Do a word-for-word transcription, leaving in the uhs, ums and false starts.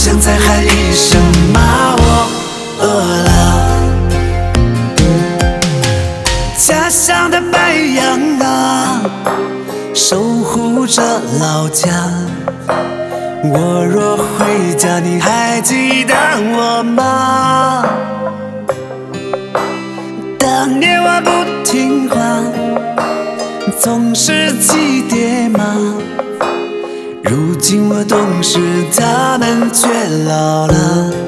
想再喊一声妈，我饿了。家乡的白羊啊，守护着老家。我若回家，你还记得我吗？当年我不听话，总是骑爹妈。如今我懂事，他们却老了。